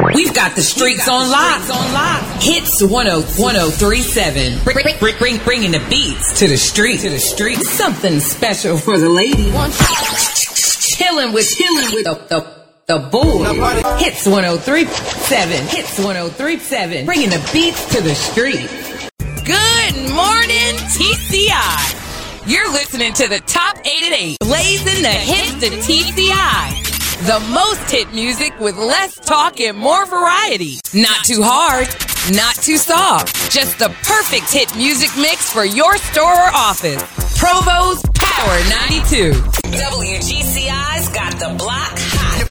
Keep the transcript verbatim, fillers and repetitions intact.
We've got the streets on lock. Hits one oh three point seven. Bring, bring, bring, bringing the beats to the street. To the street. Something special for the lady. Chilling with, chilling with the, the, the boys. Hits one oh three point seven. Hits one oh three point seven. Bringing the beats to the street. Good morning, T C I. You're listening to the Top eight at eight. Blazing the hits to T C I. The most hit music with less talk and more variety. Not too hard, not too soft. Just the perfect hit music mix for your store or office. Provo's Power ninety-two. W G C I's got the block